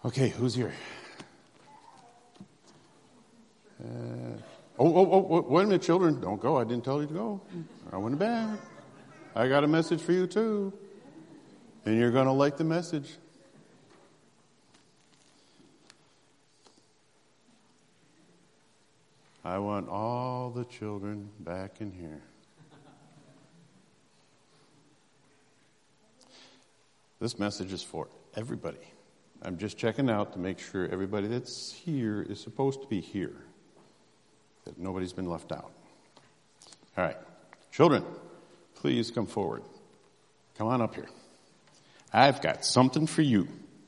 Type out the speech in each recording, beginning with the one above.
Okay, who's here? Wait a minute, children. Don't go. I didn't tell you to go. I went back. I got a message for you, too. And you're going to like the message. I want all the children back in here. This message is for everybody. I'm just checking out to make sure everybody that's here is supposed to be here, that nobody's been left out. All right. Children, please come forward. Come on up here. I've got something for you.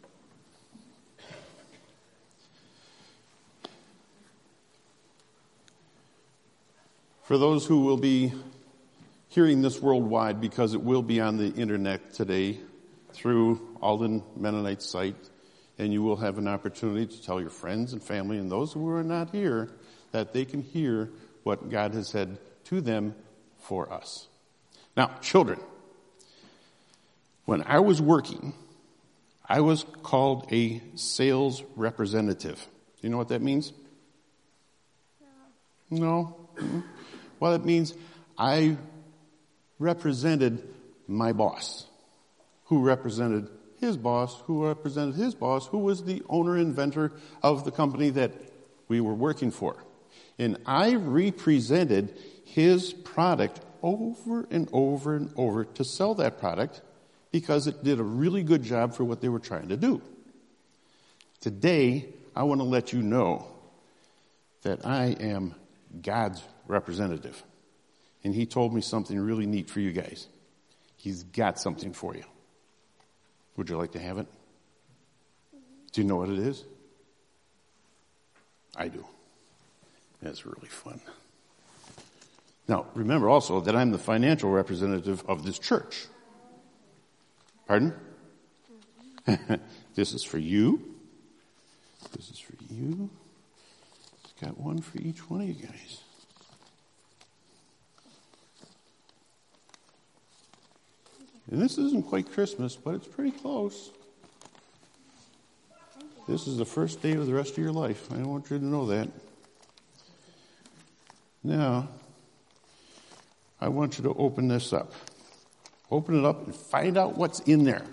For those who will be hearing this worldwide, because it will be on the internet today through Alden Mennonite site, and you will have an opportunity to tell your friends and family and those who are not here that they can hear what God has said to them for us. Now, children, when I was working, I was called a sales representative. Do you know what that means? No? Well, it means I represented my boss, who represented his boss, who represented his boss, who was the owner, inventor of the company that we were working for. And I represented his product over and over and over to sell that product because it did a really good job for what they were trying to do. Today, I want to let you know that I am God's representative. And he told me something really neat for you guys. He's got something for you. Would you like to have it? Do you know what it is? I do. It's really fun. Now, remember also that I'm the financial representative of this church. Pardon? This is for you. This is for you. It's got one for each one of you guys. And this isn't quite Christmas, but it's pretty close. This is the first day of the rest of your life. I want you to know that. Now, I want you to open this up. Open it up and find out what's in there.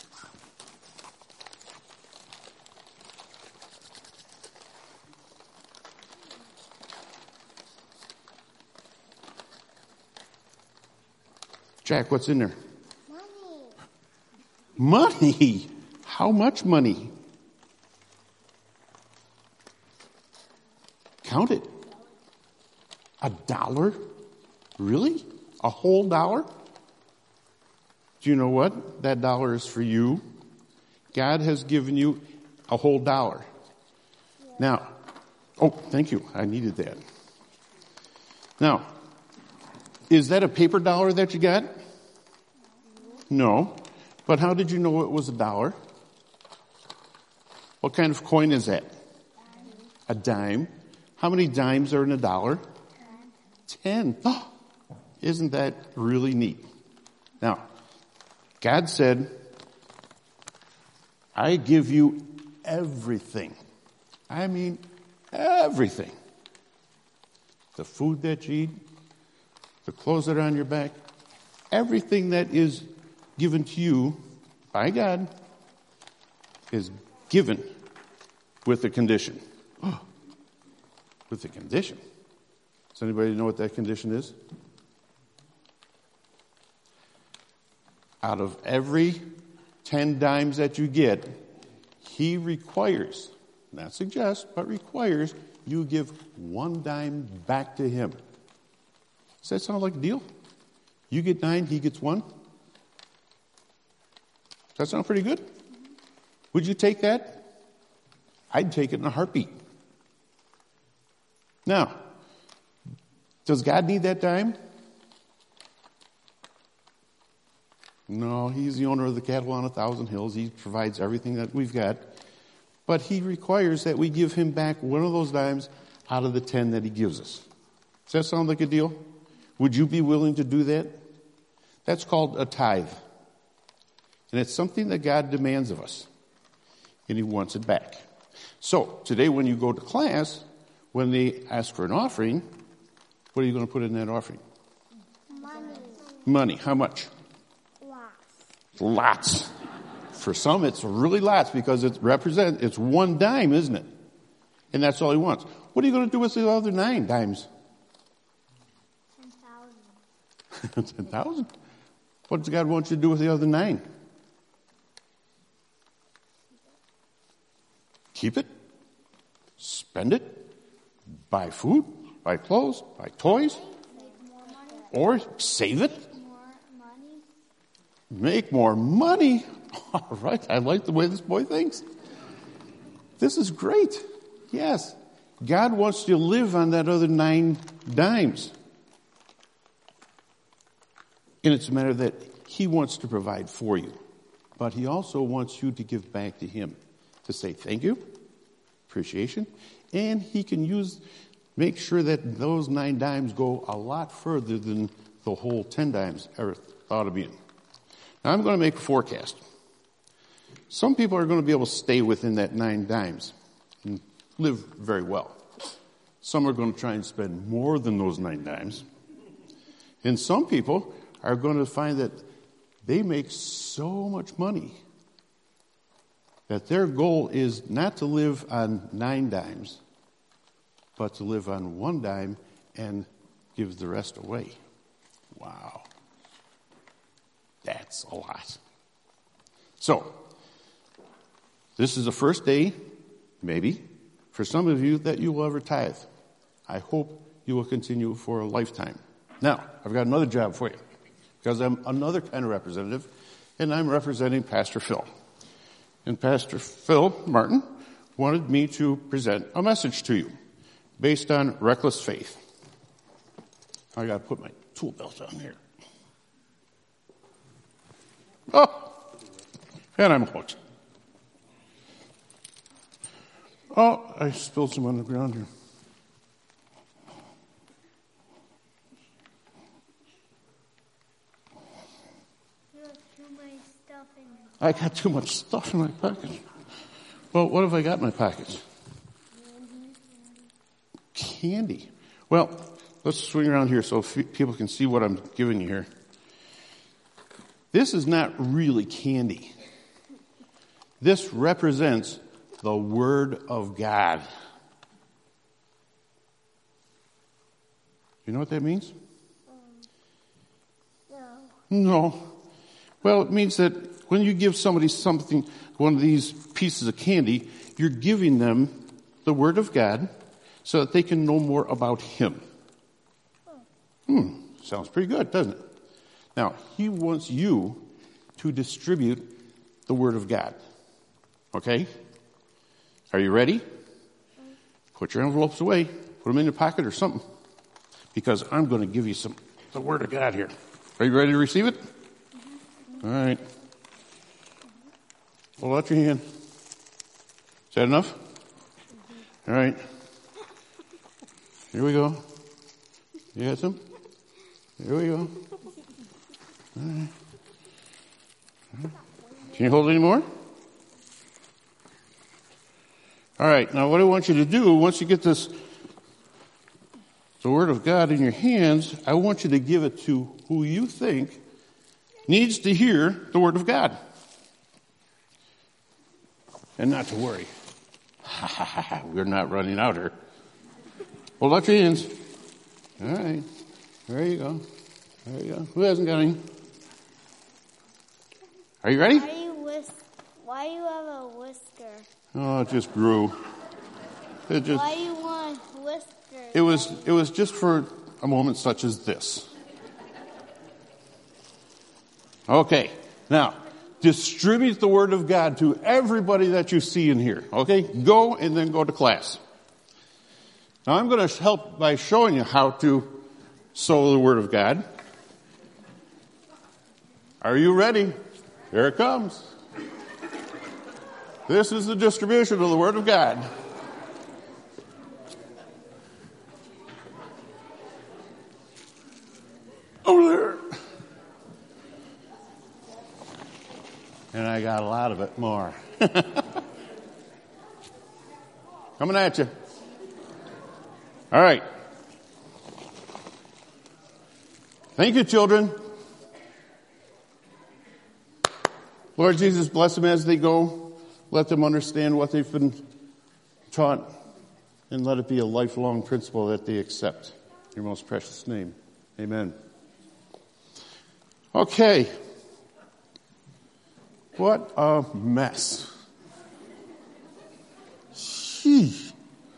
Jack, what's in there? Money? How much money? Count it. $1? Really? A whole dollar? Do you know what? That dollar is for you. God has given you a whole dollar. Now, thank you. I needed that. Now, is that a paper dollar that you got? No. But how did you know it was $1? What kind of coin is that? A dime. How many dimes are in $1? 10. Oh, isn't that really neat? Now, God said, I give you everything. I mean, everything. The food that you eat, the clothes that are on your back, everything that is given to you by God is given with a condition. With a condition. Does anybody know what that condition is? Out of every 10 dimes that you get, he requires, not suggests, but requires you give 1 dime back to him. Does that sound like a deal? You get 9, he gets 1? Does that sound pretty good? Would you take that? I'd take it in a heartbeat. Now, does God need that dime? No, he's the owner of the cattle on 1,000 hills. He provides everything that we've got. But he requires that we give him back one of those dimes out of the 10 that he gives us. Does that sound like a deal? Would you be willing to do that? That's called a tithe. And it's something that God demands of us. and he wants it back. So today when you go to class, when they ask for an offering, what are you going to put in that offering? Money. How much? Lots. For some, it's really lots because it's 1 dime, isn't it? And that's all he wants. What are you going to do with the other 9 dimes? 10,000. 10,000? What does God want you to do with the other 9? Keep it? Spend it? Buy food? Buy clothes? Buy toys? Or save it? Make more money? All right, I like the way this boy thinks. This is great. Yes. God wants you to live on that other 9 dimes. And it's a matter that he wants to provide for you. But he also wants you to give back to him. To say thank you, appreciation, and he can make sure that those 9 dimes go a lot further than the whole 10 dimes ever thought of being. Now I'm going to make a forecast. Some people are going to be able to stay within that 9 dimes and live very well. Some are going to try and spend more than those 9 dimes. And some people are going to find that they make so much money that their goal is not to live on 9 dimes, but to live on 1 dime and give the rest away. Wow. That's a lot. So, this is the first day, maybe, for some of you that you will ever tithe. I hope you will continue for a lifetime. Now, I've got another job for you, because I'm another kind of representative, and I'm representing Pastor Phil. And Pastor Phil Martin wanted me to present a message to you based on reckless faith. I got to put my tool belt on here. Oh, and I'm hooked. Oh, I spilled some on the ground here. I got too much stuff in my pocket. Well, what have I got in my pockets? Candy. Well, let's swing around here so people can see what I'm giving you here. This is not really candy. This represents the Word of God. You know what that means? No. Well, it means that when you give somebody something, one of these pieces of candy, you're giving them the Word of God so that they can know more about Him. Sounds pretty good, doesn't it? Now, He wants you to distribute the Word of God. Okay? Are you ready? Put your envelopes away. Put them in your pocket or something. Because I'm going to give you the Word of God here. Are you ready to receive it? All right. Hold out your hand. Is that enough? All right. Here we go. You got some? Here we go. All right. Can you hold any more? All right. Now what I want you to do, once you get the Word of God in your hands, I want you to give it to who you think needs to hear the Word of God. And not to worry. We're not running out here. Hold out your hands. All right. There you go. There you go. Who hasn't got any? Are you ready? Why do you have a whisker? Oh, it just grew. Why do you want whiskers? It was just for a moment such as this. Okay. Now, distribute the Word of God to everybody that you see in here. Okay? Go and then go to class. Now I'm going to help by showing you how to sow the Word of God. Are you ready? Here it comes. This is the distribution of the Word of God. Over there. And I got a lot of it more. Coming at you. All right. Thank you, children. Lord Jesus, bless them as they go. Let them understand what they've been taught, and let it be a lifelong principle that they accept. In your most precious name. Amen. Okay. What a mess. Sheesh.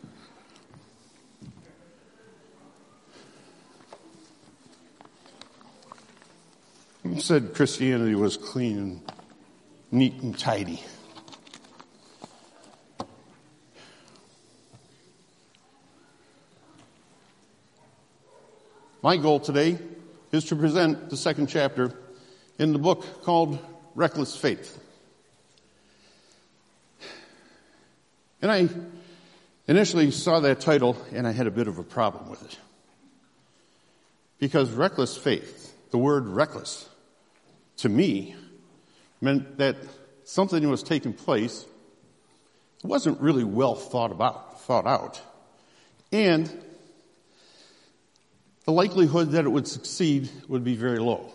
You said Christianity was clean and neat and tidy. My goal today is to present the second chapter in the book called Reckless Faith. And I initially saw that title and I had a bit of a problem with it. Because reckless faith, the word reckless, to me, meant that something was taking place. It wasn't really well thought out. And the likelihood that it would succeed would be very low.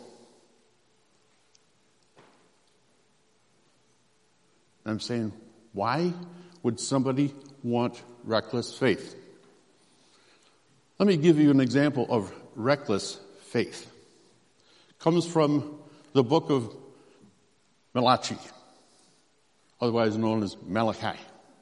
I'm saying, why would somebody want reckless faith? Let me give you an example of reckless faith. It comes from the book of Malachi, otherwise known as Malachi.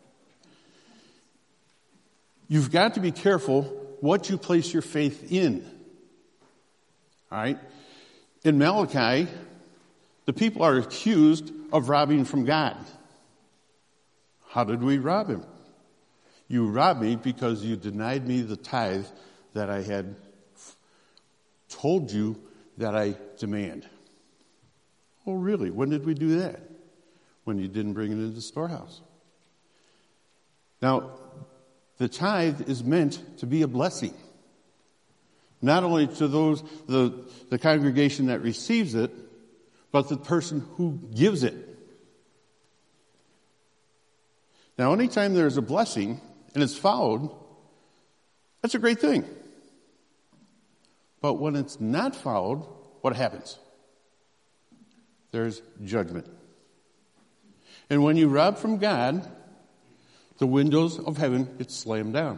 You've got to be careful what you place your faith in. All right? In Malachi, the people are accused of robbing from God. How did we rob him? You robbed me because you denied me the tithe that I had told you that I demand. Oh, really? When did we do that? When you didn't bring it into the storehouse. Now, the tithe is meant to be a blessing. Not only to those, the congregation that receives it, but the person who gives it. Now, anytime there's a blessing and it's followed, that's a great thing. But when it's not followed, what happens? There's judgment. And when you rob from God, the windows of heaven get slammed down.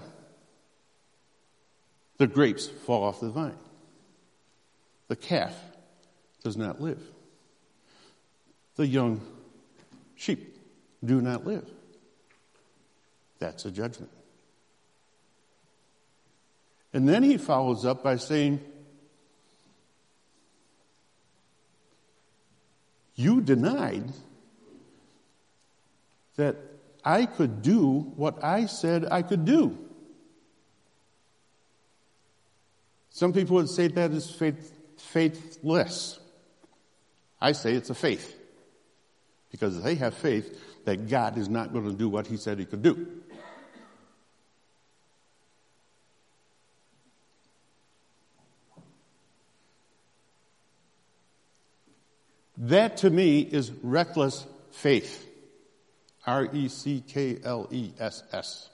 The grapes fall off the vine. The calf does not live. The young sheep do not live. That's a judgment. And then he follows up by saying, you denied that I could do what I said I could do. Some people would say that is faithless. I say it's a faith. Because they have faith that God is not going to do what he said he could do. That to me is reckless faith. R-E-C-K-L-E-S-S.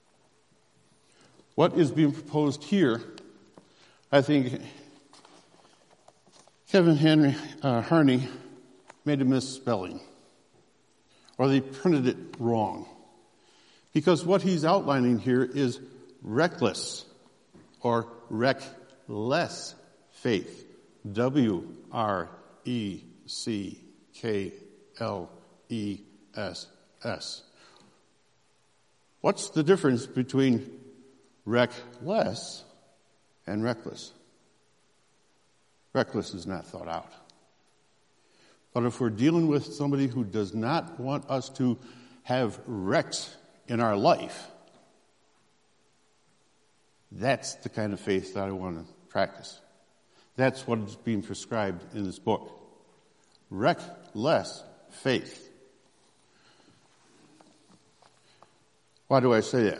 What is being proposed here, I think Kevin Harney made a misspelling. Or they printed it wrong. Because what he's outlining here is reckless or reckless faith. W-R-E-C-K-L-E-S-S. What's the difference between reckless and reckless? Reckless is not thought out. But if we're dealing with somebody who does not want us to have wrecks in our life, that's the kind of faith that I want to practice. That's what is being prescribed in this book. Reckless faith. Why do I say that?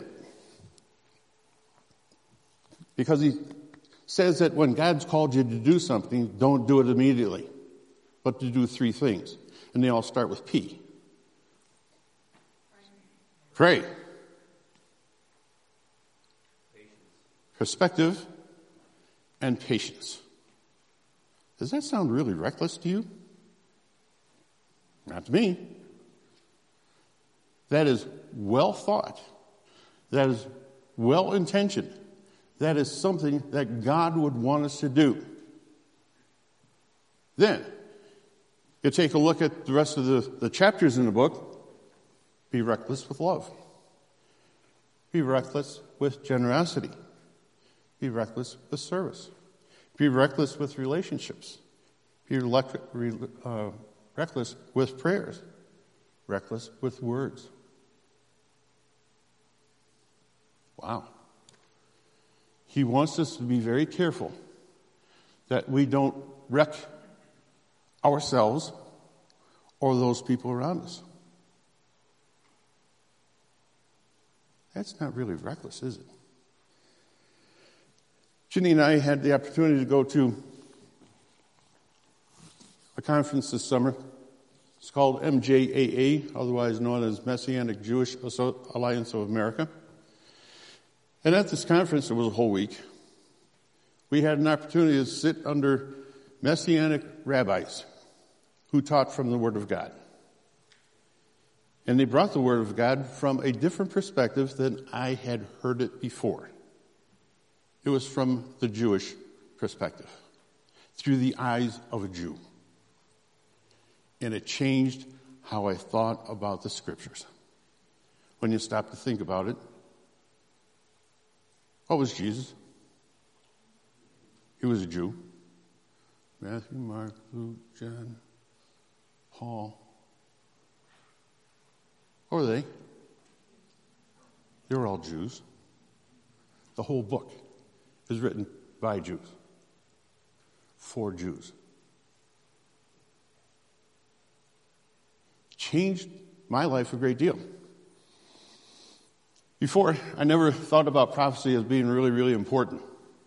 Because he says that when God's called you to do something, don't do it immediately, but to do 3 things. And they all start with P. Pray. perspective, and patience. Does that sound really reckless to you? Not to me. That is well thought. That is well intentioned. That is something that God would want us to do. Then, you take a look at the rest of the chapters in the book. Be reckless with love. Be reckless with generosity. Be reckless with service. Be reckless with relationships. Be reckless with prayers. Reckless with words. Wow. He wants us to be very careful that we don't wreck ourselves or those people around us. That's not really reckless, is it? Ginny and I had the opportunity to go to a conference this summer. It's called MJAA, otherwise known as Messianic Jewish Alliance of America. And at this conference, it was a whole week, we had an opportunity to sit under Messianic rabbis who taught from the Word of God. And they brought the Word of God from a different perspective than I had heard it before. It was from the Jewish perspective, through the eyes of a Jew. And it changed how I thought about the Scriptures. When you stop to think about it, what was Jesus? He was a Jew. Matthew, Mark, Luke, John, Paul. What were they? They were all Jews. The whole book is written by Jews, for Jews. Changed my life a great deal. Before, I never thought about prophecy as being really, really important.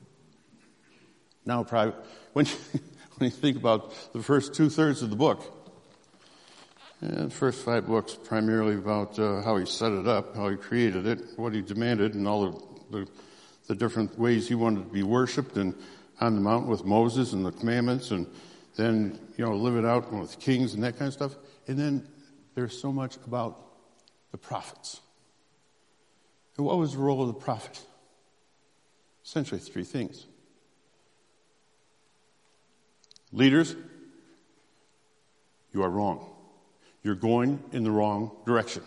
Now, when you think about the first 2/3 of the book, and the first 5 books primarily about how he set it up, how he created it, what he demanded, and all the different ways he wanted to be worshipped, and on the mountain with Moses and the commandments, and then, live it out with kings and that kind of stuff. And then there's so much about the prophets. And what was the role of the prophet? Essentially 3 things. Leaders, you are wrong. You're going in the wrong direction.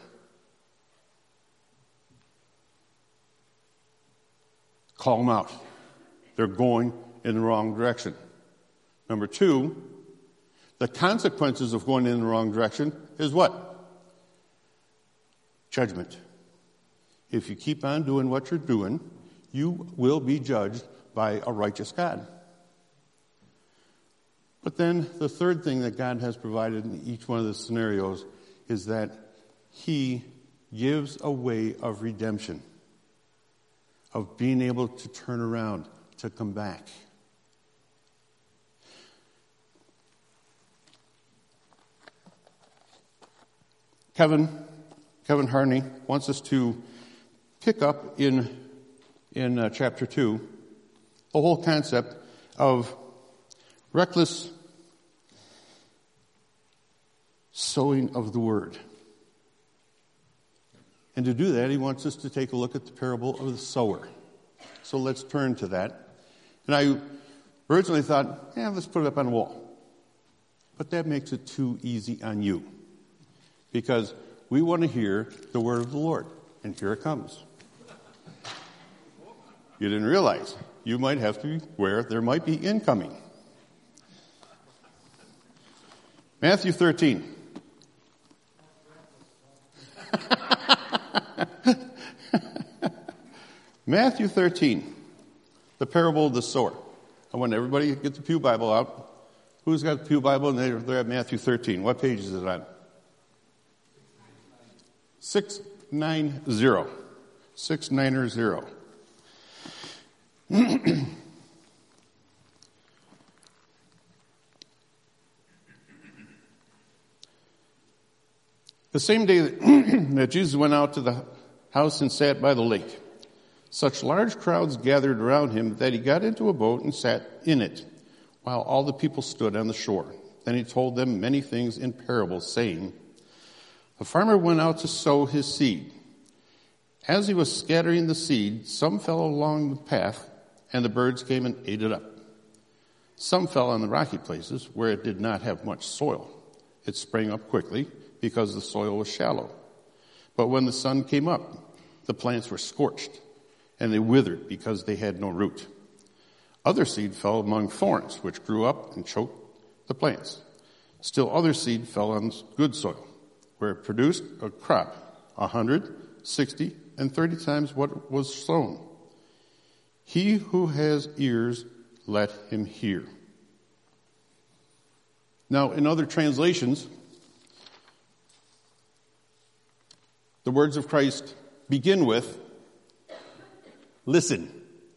Call them out. They're going in the wrong direction. Number 2, the consequences of going in the wrong direction is what? Judgment. If you keep on doing what you're doing, you will be judged by a righteous God. But then the third thing that God has provided in each one of the scenarios is that he gives a way of redemption, of being able to turn around, to come back. Kevin Harney wants us to pick up in chapter 2 the whole concept of reckless sowing of the word. And to do that, he wants us to take a look at the parable of the sower. So let's turn to that. And I originally thought, let's put it up on the wall. But that makes it too easy on you. Because we want to hear the word of the Lord. And here it comes. You didn't realize you might have to be aware there might be incoming. Matthew 13. Matthew 13, the parable of the sower. I want everybody to get the Pew Bible out. Who's got the Pew Bible? And they're at Matthew 13. What page is it on? 690. 690. The same day that Jesus went out to the house and sat by the lake, Such large crowds gathered around him that he got into a boat and sat in it, while all the people stood on the shore. Then he told them many things in parables, saying, a farmer went out to sow his seed. As he was scattering the seed, some fell along the path, and the birds came and ate it up. Some fell on the rocky places where it did not have much soil. It sprang up quickly because the soil was shallow. But when the sun came up, the plants were scorched, and they withered because they had no root. Other seed fell among thorns, which grew up and choked the plants. Still other seed fell on good soil, where it produced a crop 100, 60, and 30 times what was sown. He who has ears, let him hear. Now, in other translations, the words of Christ begin with, listen.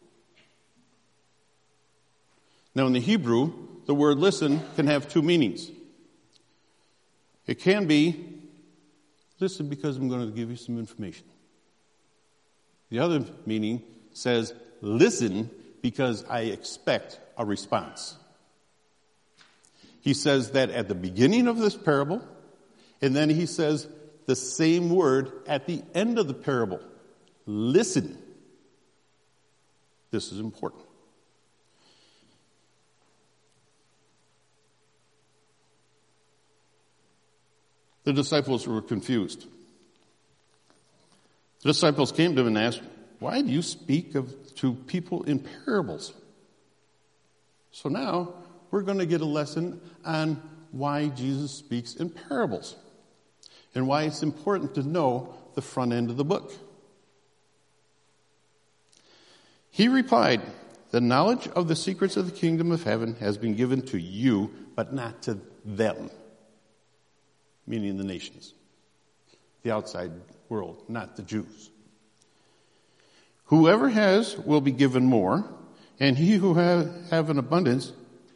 Now, in the Hebrew, the word listen can have two meanings. It can be, listen because I'm going to give you some information. The other meaning says, listen because I expect a response. He says that at the beginning of this parable, and then he says the same word at the end of the parable. Listen. This is important. The disciples were confused. The disciples came to him and asked, why do you speak to people in parables? So now we're going to get a lesson on why Jesus speaks in parables and why it's important to know the front end of the book. He replied, the knowledge of the secrets of the kingdom of heaven has been given to you, but not to them, meaning the nations, the outside world, not the Jews. Whoever has will be given more, and he who have an abundance,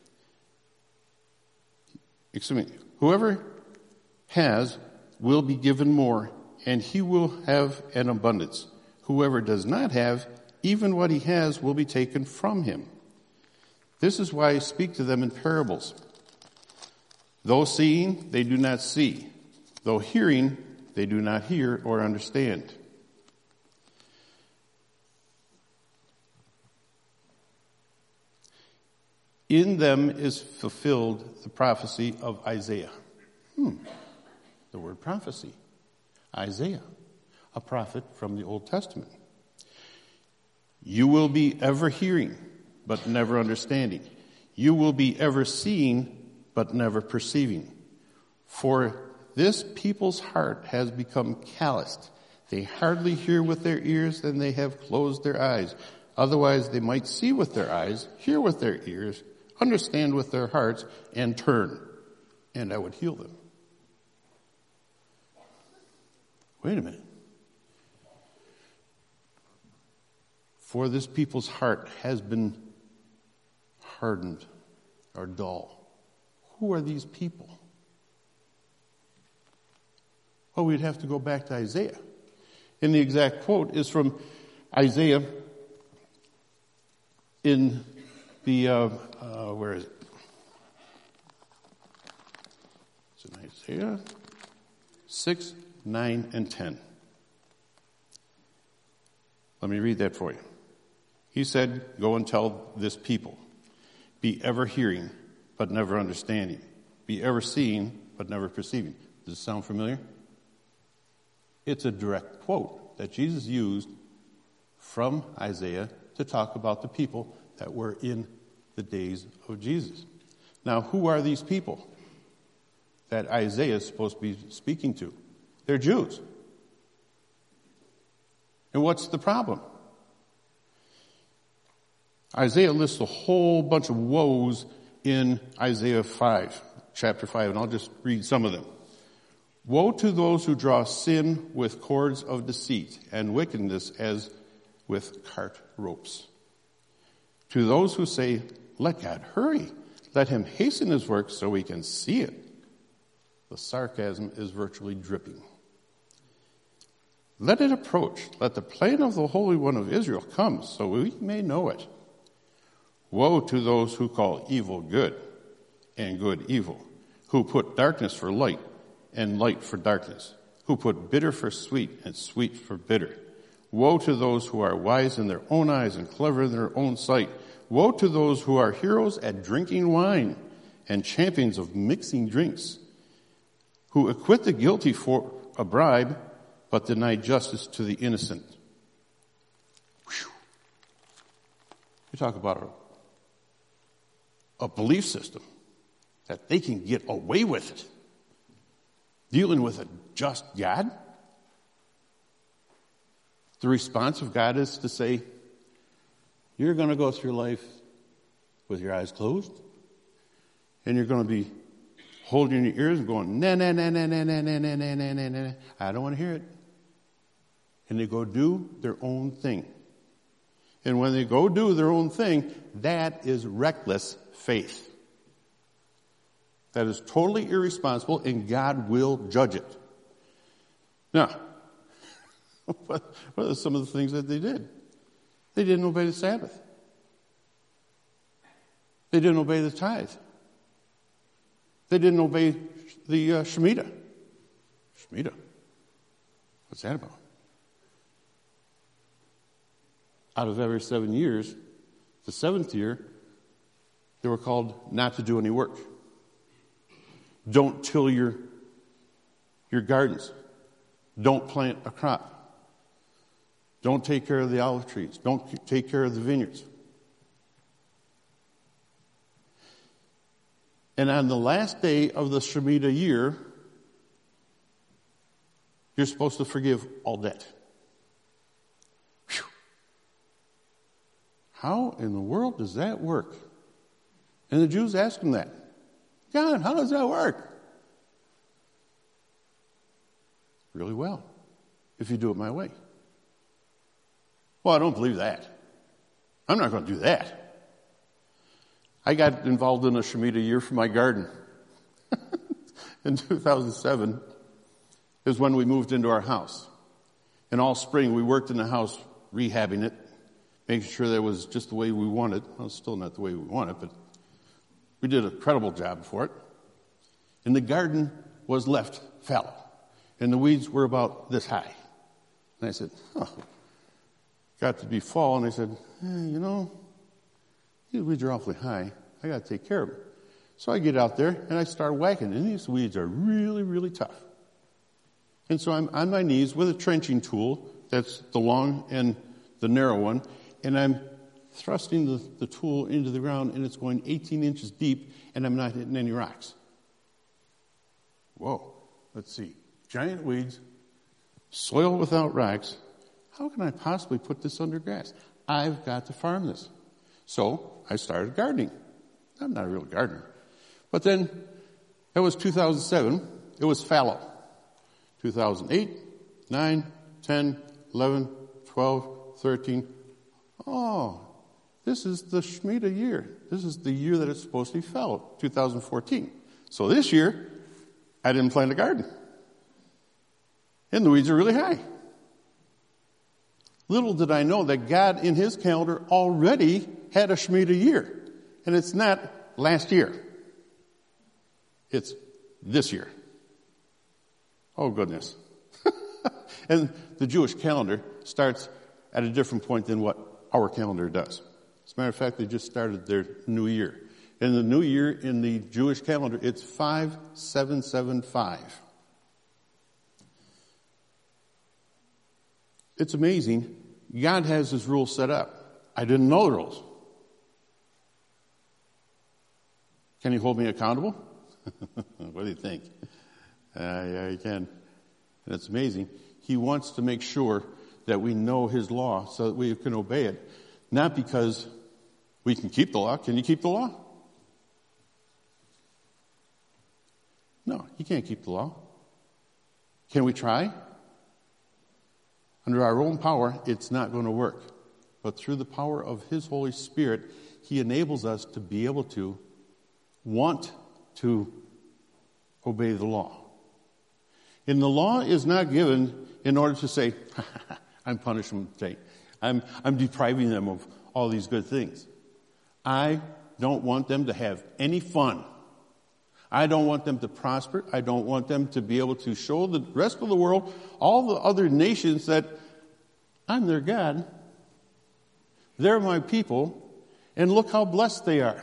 whoever has will be given more, and he will have an abundance. Whoever does not have, even what he has will be taken from him. This is why I speak to them in parables. Though seeing, they do not see. Though hearing, they do not hear or understand. In them is fulfilled the prophecy of Isaiah. The word prophecy. Isaiah, a prophet from the Old Testament. You will be ever hearing, but never understanding. You will be ever seeing, but never perceiving. For this people's heart has become calloused. They hardly hear with their ears, and they have closed their eyes. Otherwise they might see with their eyes, hear with their ears, understand with their hearts, and turn, and I would heal them. Wait a minute. For this people's heart has been hardened or dull. Who are these people? Well, we'd have to go back to Isaiah. And the exact quote is from Isaiah in the, where is it? It's in Isaiah 6, 9, and 10. Let me read that for you. He said, go and tell this people, be ever hearing, but never understanding. Be ever seeing, but never perceiving. Does it sound familiar? It's a direct quote that Jesus used from Isaiah to talk about the people that were in the days of Jesus. Now, who are these people that Isaiah is supposed to be speaking to? They're Jews. And what's the problem? Isaiah lists a whole bunch of woes in Isaiah 5, chapter 5, and I'll just read some of them. Woe to those who draw sin with cords of deceit and wickedness as with cart ropes. To those who say, let God hurry, let him hasten his work so we can see it. The sarcasm is virtually dripping. Let it approach. Let the plain of the Holy One of Israel come, so we may know it. Woe to those who call evil good and good evil, who put darkness for light and light for darkness, who put bitter for sweet and sweet for bitter. Woe to those who are wise in their own eyes and clever in their own sight. Woe to those who are heroes at drinking wine and champions of mixing drinks, who acquit the guilty for a bribe, but deny justice to the innocent. Whew. You talk about a belief system that they can get away with it, dealing with a just God. The response of God is to say, you're going to go through life with your eyes closed, and you're going to be holding your ears and going, nah, nah, nah, nah, nah, nah, nah, nah, nah, nah, nah, nah. I don't want to hear it. And they go do their own thing. And when they go do their own thing, that is reckless faith. That is totally irresponsible, and God will judge it. Now, what are some of the things that they did? They didn't obey the Sabbath. They didn't obey the tithe. They didn't obey the Shemitah. Shemitah? What's that about? Out of every 7 years, the 7th year, they were called not to do any work. Don't till your gardens. Don't plant a crop. Don't take care of the olive trees. Don't take care of the vineyards. And on the last day of the Shemitah year, you're supposed to forgive all debt. Whew. How in the world does that work? And the Jews asked him that. God, how does that work? Really well, if you do it my way. Well, I don't believe that. I'm not going to do that. I got involved in a Shemitah year for my garden. In 2007 is when we moved into our house. And all spring we worked in the house rehabbing it, making sure that it was just the way we wanted. Well, it's still not the way we want it, but we did an incredible job for it. And the garden was left fallow. And the weeds were about this high. And I said, got to be fall, and I said, these weeds are awfully high. I got to take care of them. So I get out there, and I start whacking, and these weeds are really, really tough. And so I'm on my knees with a trenching tool, that's the long and the narrow one, and I'm thrusting the tool into the ground, and it's going 18 inches deep, and I'm not hitting any rocks. Whoa, let's see. Giant weeds, soil without rocks. How can I possibly put this under grass? I've got to farm this. So I started gardening. I'm not a real gardener. But then, that was 2007. It was fallow. 2008, 9, 10, 11, 12, 13. Oh, this is the Shemitah year. This is the year that it's supposed to be fallow, 2014. So this year, I didn't plant a garden. And the weeds are really high. Little did I know that God in his calendar already had a Shemitah year. And it's not last year. It's this year. Oh, goodness. And the Jewish calendar starts at a different point than what our calendar does. As a matter of fact, they just started their new year. And the new year in the Jewish calendar, it's 5775. It's amazing. God has his rules set up. I didn't know the rules. Can he hold me accountable? What do you think? Yeah, he can. And it's amazing. He wants to make sure that we know his law so that we can obey it. Not because we can keep the law. Can you keep the law? No, you can't keep the law. Can we try? Under our own power, it's not going to work. But through the power of his Holy Spirit, he enables us to be able to want to obey the law. And the law is not given in order to say, I'm punishing them today. I'm depriving them of all these good things. I don't want them to have any fun. I don't want them to prosper. I don't want them to be able to show the rest of the world, all the other nations, that I'm their God. They're my people. And look how blessed they are.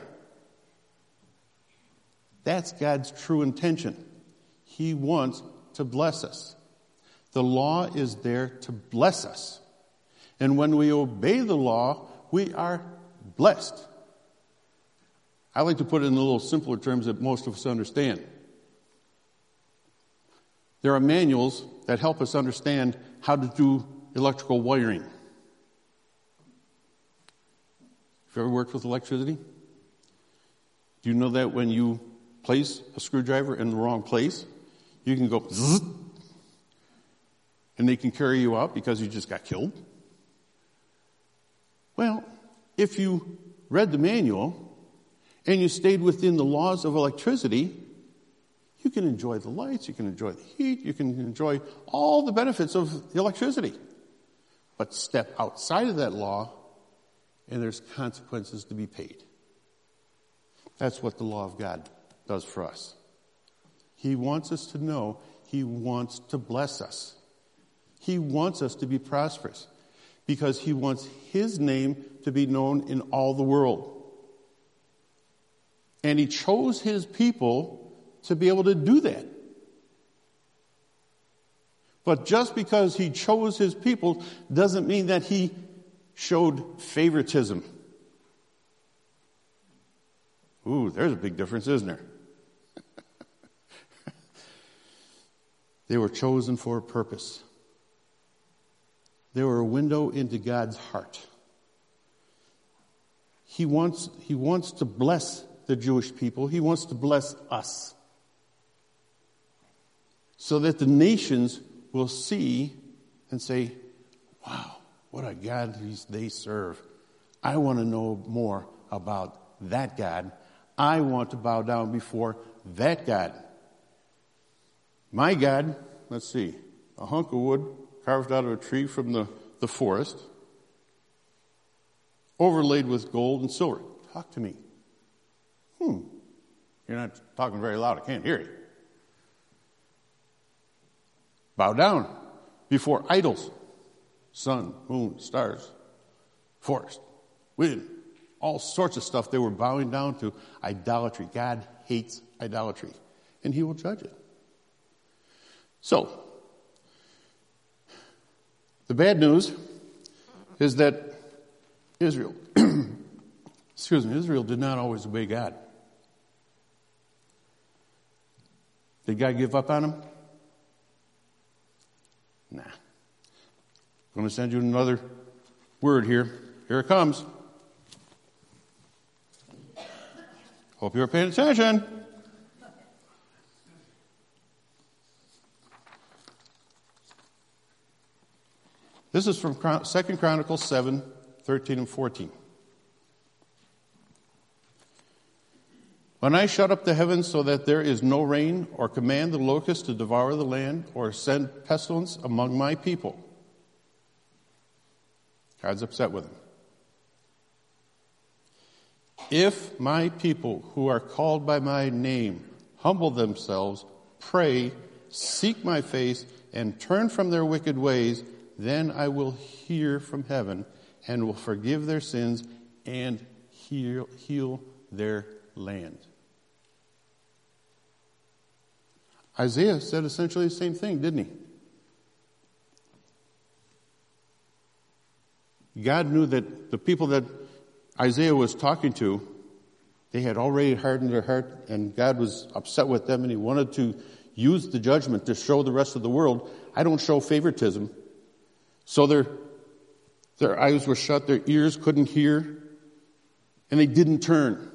That's God's true intention. He wants to bless us. The law is there to bless us. And when we obey the law, we are blessed. I like to put it in a little simpler terms that most of us understand. There are manuals that help us understand how to do electrical wiring. Have you ever worked with electricity? Do you know that when you place a screwdriver in the wrong place, you can go zzz, and they can carry you out because you just got killed? Well, if you read the manual and you stayed within the laws of electricity, you can enjoy the lights, you can enjoy the heat, you can enjoy all the benefits of the electricity. But step outside of that law, and there's consequences to be paid. That's what the law of God does for us. He wants us to know He wants to bless us. He wants us to be prosperous because He wants His name to be known in all the world. And He chose His people to be able to do that. But just because He chose His people doesn't mean that He showed favoritism. Ooh, there's a big difference, isn't there? They were chosen for a purpose. They were a window into God's heart. He wants to bless the Jewish people. He wants to bless us. So that the nations will see and say, wow, what a God they serve. I want to know more about that God. I want to bow down before that God. My God, let's see, a hunk of wood carved out of a tree from the forest, overlaid with gold and silver. Talk to me. You're not talking very loud. I can't hear you. Bow down before idols. Sun, moon, stars, forest, wind, all sorts of stuff they were bowing down to. Idolatry. God hates idolatry. And He will judge it. So, the bad news is that Israel did not always obey God. Did God give up on them? Nah. I'm going to send you another word here. Here it comes. Hope you're paying attention. This is from 2 Chronicles 7, 13 and 14. When I shut up the heavens so that there is no rain, or command the locust to devour the land, or send pestilence among my people. God's upset with them. If my people who are called by my name humble themselves, pray, seek my face, and turn from their wicked ways, then I will hear from heaven and will forgive their sins and heal their land. Isaiah said essentially the same thing, didn't he? God knew that the people that Isaiah was talking to, they had already hardened their heart, and God was upset with them, and He wanted to use the judgment to show the rest of the world, I don't show favoritism. So their eyes were shut, their ears couldn't hear, and they didn't turn.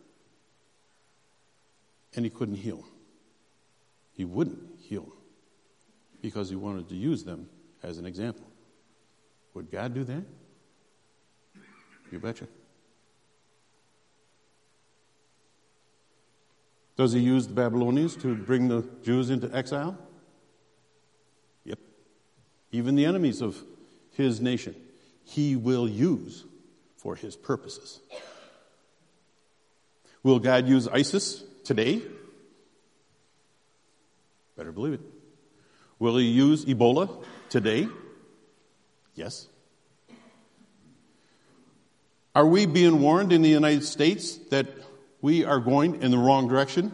And He couldn't heal them. He wouldn't heal them because He wanted to use them as an example. Would God do that? You betcha. Does He use the Babylonians to bring the Jews into exile? even the enemies of his nation, he will use for his purposes. Will God use ISIS today? Better believe it. Will he use Ebola today? Yes. Are we being warned in the United States that we are going in the wrong direction?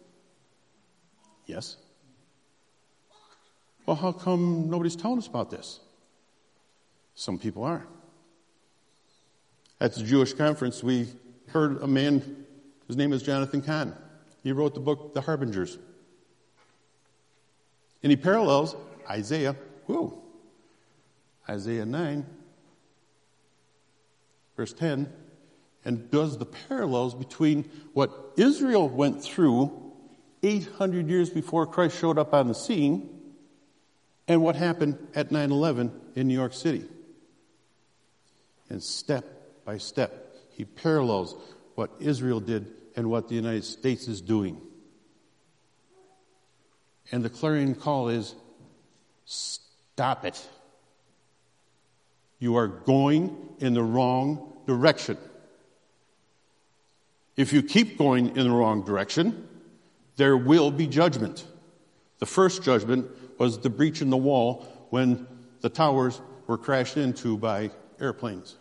Yes. Well, how come nobody's telling us about this? Some people are. At the Jewish conference, we heard a man, his name is Jonathan Cahn. He wrote the book, The Harbingers. And he parallels Isaiah 9, verse 10, and does the parallels between what Israel went through 800 years before Christ showed up on the scene and what happened at 9/11 in New York City. And step by step, he parallels what Israel did and what the United States is doing. And the clarion call is, stop it. You are going in the wrong direction. If you keep going in the wrong direction, there will be judgment. The first judgment was the breach in the wall when the towers were crashed into by airplanes.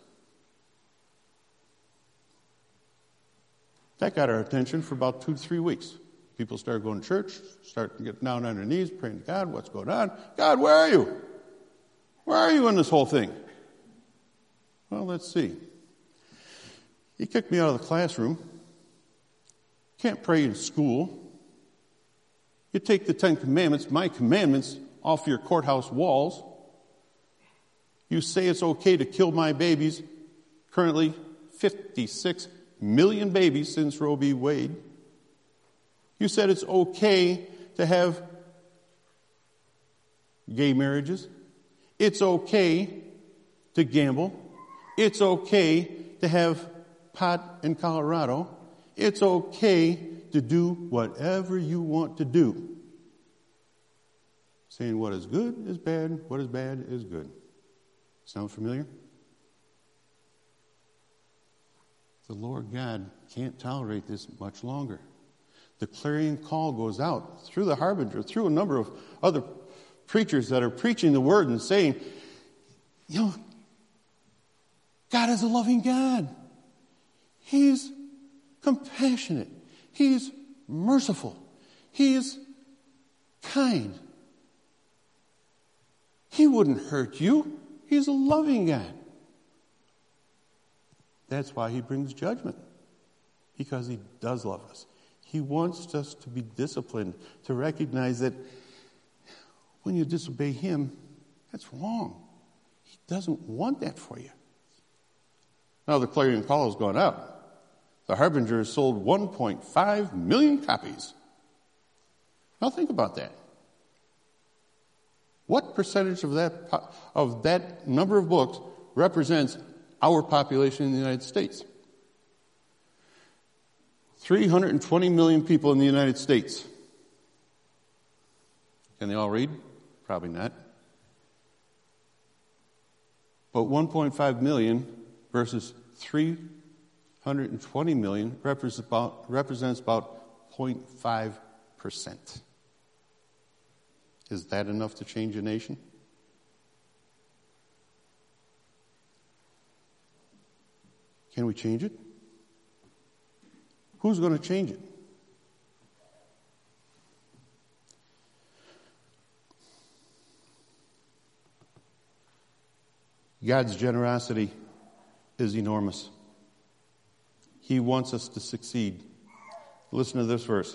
That got our attention for about 2 to 3 weeks. People started going to church, started to get down on their knees, praying to God, what's going on? God, where are you? Where are you in this whole thing? Well, let's see. He kicked me out of the classroom. Can't pray in school. You take the 10 Commandments, my commandments, off your courthouse walls. You say it's okay to kill my babies. Currently, 56 million babies since Roe v. Wade. You said it's okay to have gay marriages. It's okay to gamble. It's okay to have pot in Colorado. It's okay to do whatever you want to do. Saying what is good is bad, what is bad is good. Sound familiar? The Lord God can't tolerate this much longer. The clarion call goes out through the Harbinger, through a number of other preachers that are preaching the word and saying, God is a loving God. He's compassionate. He's merciful. He's kind. He wouldn't hurt you. He's a loving God. That's why he brings judgment. Because he does love us. He wants us to be disciplined, to recognize that when you disobey him, that's wrong. He doesn't want that for you. Now the clarion call has gone out. The Harbinger has sold 1.5 million copies. Now think about that. What percentage of that number of books represents our population in the United States? 320 million people in the United States. Can they all read? Probably not. But 1.5 million versus 320 million represents about 0.5%. Is that enough to change a nation? Can we change it? Who's going to change it? God's generosity is enormous. He wants us to succeed. Listen to this verse.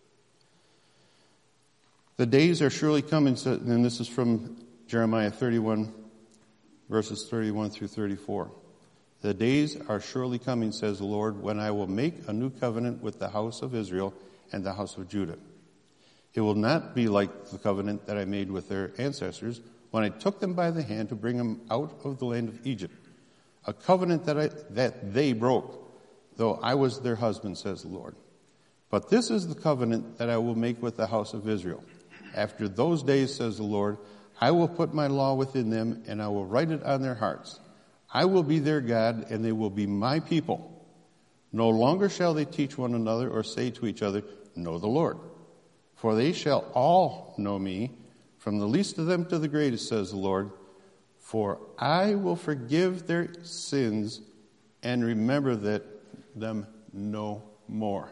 The days are surely coming, and this is from Jeremiah 31, verses 31 through 34. The days are surely coming, says the Lord, when I will make a new covenant with the house of Israel and the house of Judah. It will not be like the covenant that I made with their ancestors when I took them by the hand to bring them out of the land of Egypt, a covenant that they broke, though I was their husband, says the Lord. But this is the covenant that I will make with the house of Israel. After those days, says the Lord, I will put my law within them, and I will write it on their hearts. I will be their God, and they will be my people. No longer shall they teach one another or say to each other, know the Lord. For they shall all know me, from the least of them to the greatest, says the Lord. For I will forgive their sins and remember them no more.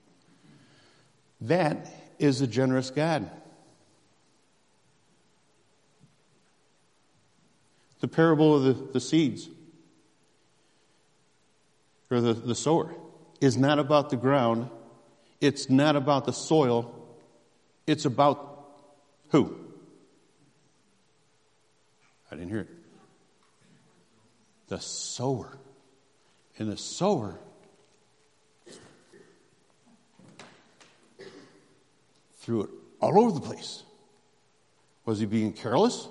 That is a generous God. The parable of the seeds, or the sower, is not about the ground. It's not about the soil. It's about who? I didn't hear it. The sower. And the sower threw it all over the place. Was he being careless?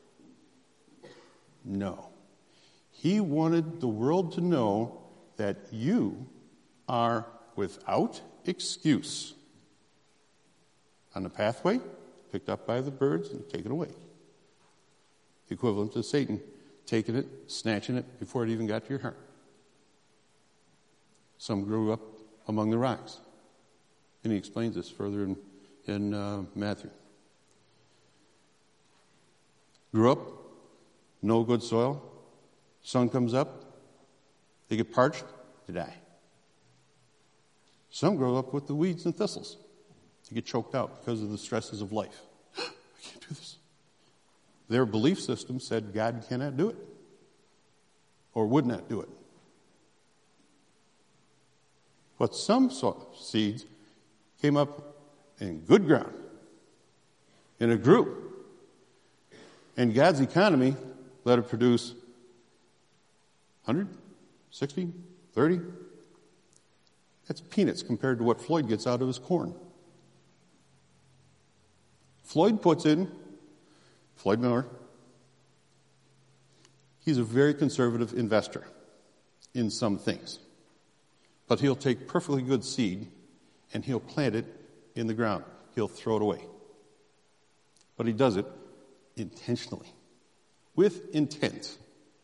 No. He wanted the world to know that you are without excuse on the pathway, picked up by the birds and taken away. The equivalent to Satan taking it, snatching it before it even got to your heart. Some grew up among the rocks. And he explains this further in Matthew. Grew up, no good soil. Sun comes up, they get parched, they die. Some grow up with the weeds and thistles. They get choked out because of the stresses of life. I can't do this. Their belief system said God cannot do it, or would not do it. But some seeds came up in good ground, in a group, and God's economy let it produce 100, 60, 30. That's peanuts compared to what Floyd gets out of his corn. Floyd Miller, he's a very conservative investor in some things. But he'll take perfectly good seed and he'll plant it in the ground. He'll throw it away. But he does it intentionally, with intent.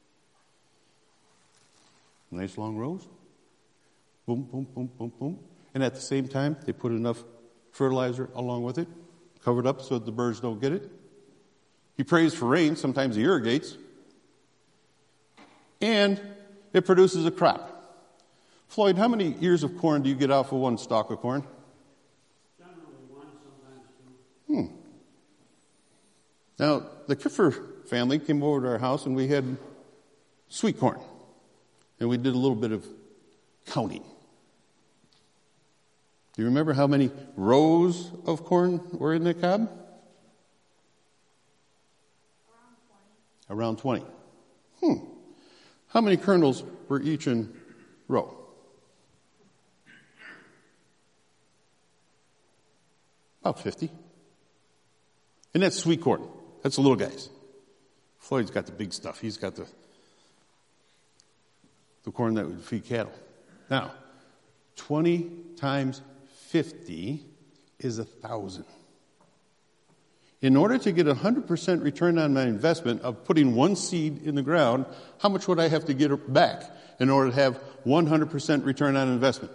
Nice long rows. Boom, boom, boom, boom, boom. And at the same time, they put enough fertilizer along with it, covered up so that the birds don't get it. He prays for rain. Sometimes he irrigates. And it produces a crop. Floyd, how many ears of corn do you get off of one stalk of corn? Generally one, sometimes two. Now, the Kiffer family came over to our house and we had sweet corn. And we did a little bit of counting. Do you remember how many rows of corn were in the cob? Around 20. How many kernels were each in row? About 50. And that's sweet corn. That's the little guys. Floyd's got the big stuff. He's got the corn that would feed cattle. Now, 20 times 50 is 1,000. In order to get 100% return on my investment of putting one seed in the ground, how much would I have to get back in order to have 100% return on investment?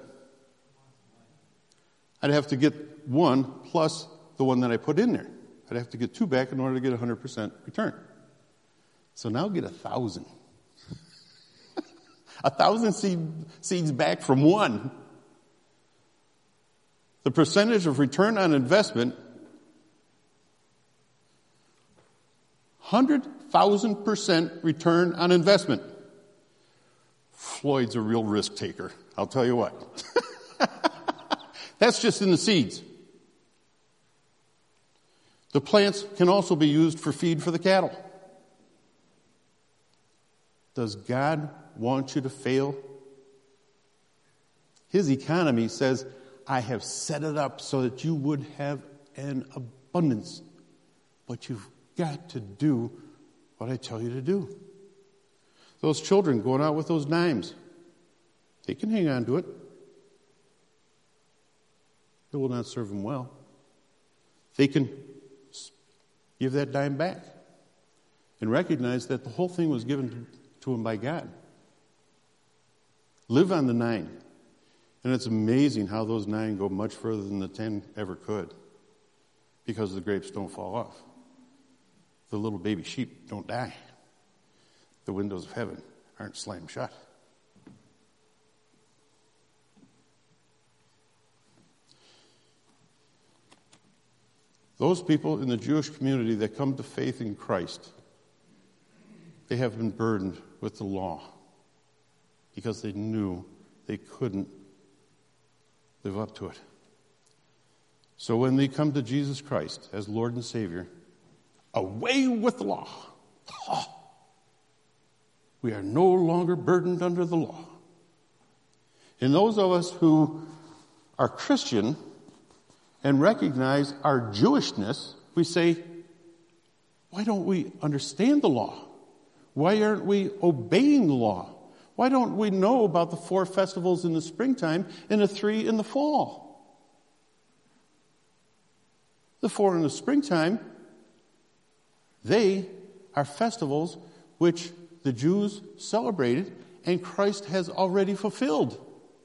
I'd have to get one plus the one that I put in there. I'd have to get two back in order to get 100% return. So now get 1,000. 1,000 seeds back from one. The percentage of return on investment, 100,000% return on investment. Floyd's a real risk taker, I'll tell you what. That's just in the seeds. The plants can also be used for feed for the cattle. Does God want you to fail? His economy says, I have set it up so that you would have an abundance. But you've got to do what I tell you to do. Those children going out with those dimes, they can hang on to it. It will not serve them well. They can give that dime back and recognize that the whole thing was given to him by God. Live on the 9. And it's amazing how those 9 go much further than the 10 ever could, because the grapes don't fall off. The little baby sheep don't die. The windows of heaven aren't slammed shut. Those people in the Jewish community that come to faith in Christ, they have been burdened with the law because they knew they couldn't live up to it. So when they come to Jesus Christ as Lord and Savior, away with the law. We are no longer burdened under the law. And those of us who are Christian and recognize our Jewishness, we say, why don't we understand the law? Why aren't we obeying the law? Why don't we know about the 4 festivals in the springtime and the 3 in the fall? The 4 in the springtime, they are festivals which the Jews celebrated and Christ has already fulfilled.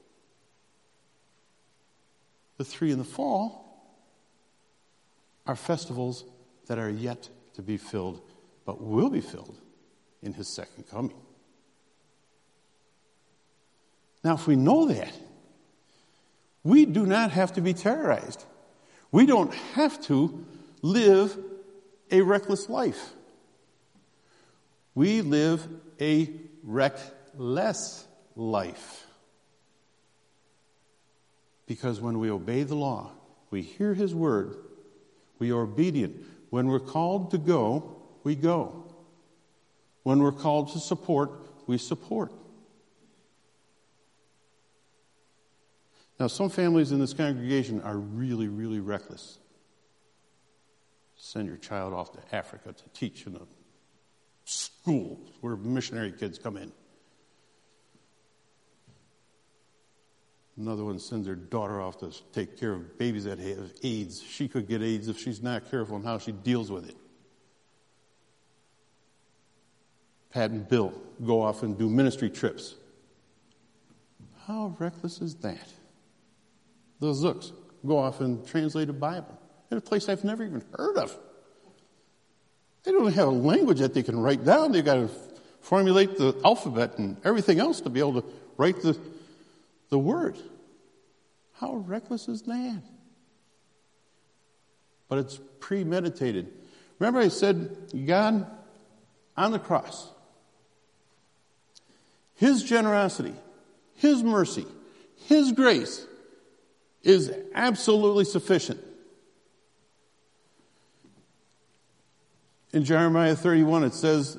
The 3 in the fall are festivals that are yet to be filled, but will be filled in his second coming. Now, if we know that, we do not have to be terrorized. We don't have to live a reckless life. We live a reckless life. Because when we obey the law, we hear his word, we are obedient. When we're called to go, we go. When we're called to support, we support. Now, some families in this congregation are really, really reckless. Send your child off to Africa to teach in a school where missionary kids come in. Another one sends her daughter off to take care of babies that have AIDS. She could get AIDS if she's not careful in how she deals with it. Pat and Bill go off and do ministry trips. How reckless is that? The Zooks go off and translate a Bible in a place I've never even heard of. They don't have a language that they can write down. They've got to formulate the alphabet and everything else to be able to write the word. How reckless is that? But it's premeditated. Remember I said God on the cross, his generosity, his mercy, his grace is absolutely sufficient. In Jeremiah 31 it says,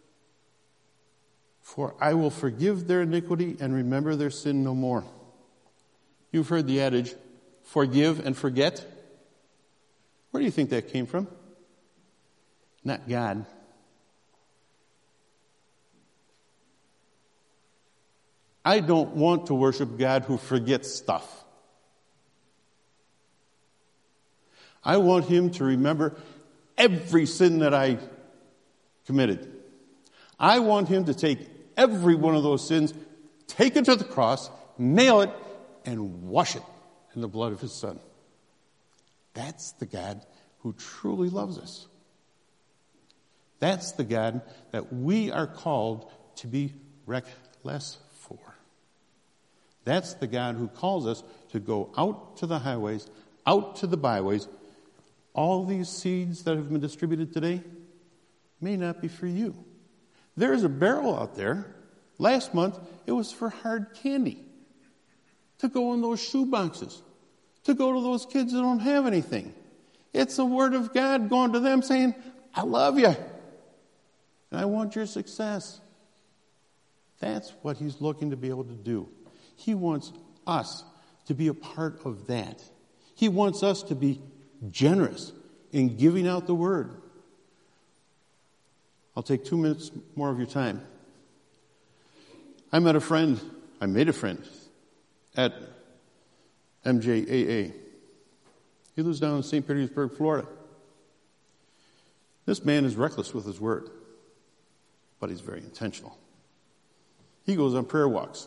"For I will forgive their iniquity and remember their sin no more." You've heard the adage, forgive and forget. Where do you think that came from? Not God. I don't want to worship God who forgets stuff. I want him to remember every sin that I committed. I want him to take every one of those sins, take it to the cross, nail it, and wash it in the blood of his Son. That's the God who truly loves us. That's the God that we are called to be reckless for. That's the God who calls us to go out to the highways, out to the byways. All these seeds that have been distributed today may not be for you. There's a barrel out there. Last month, it was for hard candy. To go in those shoe boxes. To go to those kids that don't have anything. It's the word of God going to them saying, I love you. And I want your success. That's what he's looking to be able to do. He wants us to be a part of that. He wants us to be generous in giving out the word. I'll take 2 minutes more of your time. I made a friend at MJAA. He lives down in St. Petersburg, Florida. This man is reckless with his word. but he's very intentional. He goes on prayer walks.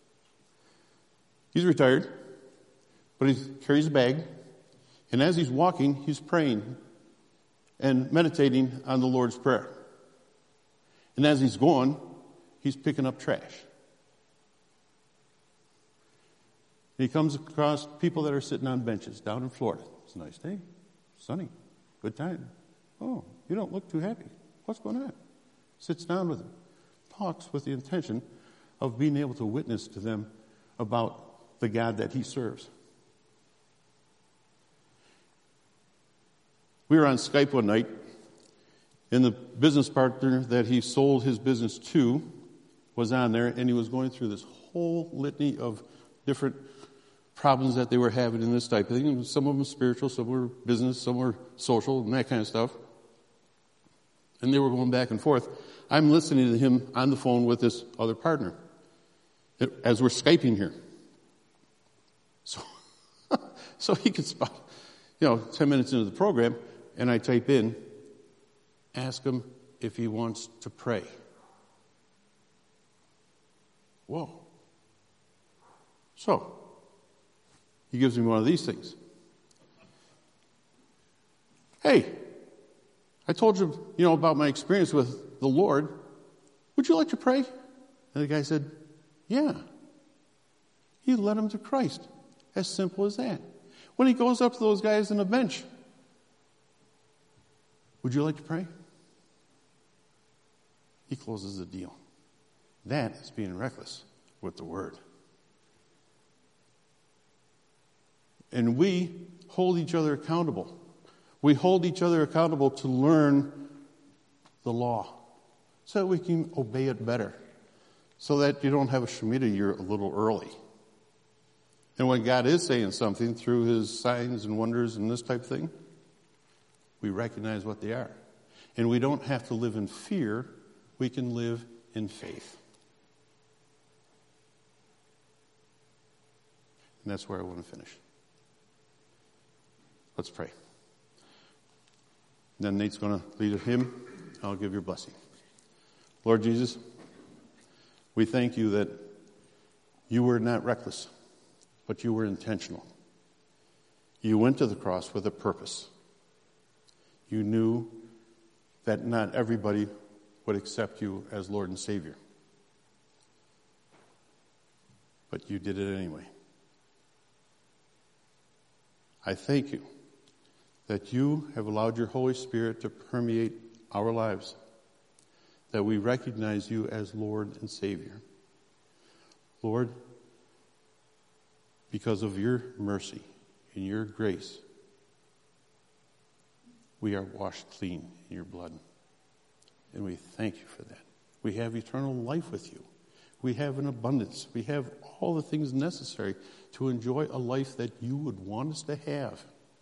He's retired, but he carries a bag, and as he's walking, he's praying and meditating on the Lord's Prayer. And as he's going, he's picking up trash. He comes across people that are sitting on benches down in Florida. It's a nice day, sunny, good time. Oh, you don't look too happy. What's going on? Sits down with them, talks with the intention of being able to witness to them about the God that he serves. We were on Skype one night, and the business partner that he sold his business to was on there, and he was going through this whole litany of different problems that they were having in this type of thing. Some of them spiritual, some were business, some were social, and that kind of stuff. And they were going back and forth. I'm listening to him on the phone with this other partner as we're Skyping here. So he could spot, 10 minutes into the program, and I type in, ask him if he wants to pray. Whoa. So, he gives me one of these things. Hey, I told you, about my experience with the Lord. Would you like to pray? And the guy said, yeah. He led him to Christ. As simple as that. When he goes up to those guys on the bench, would you like to pray? He closes the deal. That is being reckless with the word. And we hold each other accountable. We hold each other accountable to learn the law so that we can obey it better. So that you don't have a Shemitah year a little early. And when God is saying something through his signs and wonders and this type of thing, we recognize what they are. And we don't have to live in fear. We can live in faith. And that's where I want to finish. Let's pray. Then Nate's going to lead a hymn. I'll give your blessing. Lord Jesus, we thank you that you were not reckless, but you were intentional. You went to the cross with a purpose. You knew that not everybody would accept you as Lord and Savior. But you did it anyway. I thank you that you have allowed your Holy Spirit to permeate our lives, that we recognize you as Lord and Savior. Lord, because of your mercy and your grace, we are washed clean in your blood. And we thank you for that. We have eternal life with you. We have an abundance. We have all the things necessary to enjoy a life that you would want us to have.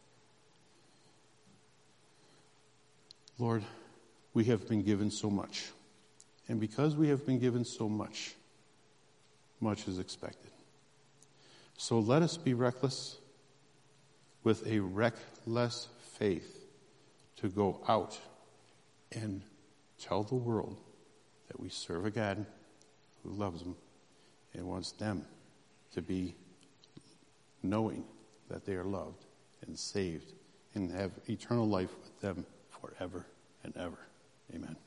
Lord, we have been given so much. And because we have been given so much, much is expected. So let us be reckless with a reckless faith to go out and tell the world that we serve a God who loves them and wants them to be knowing that they are loved and saved and have eternal life with them forever and ever. Amen.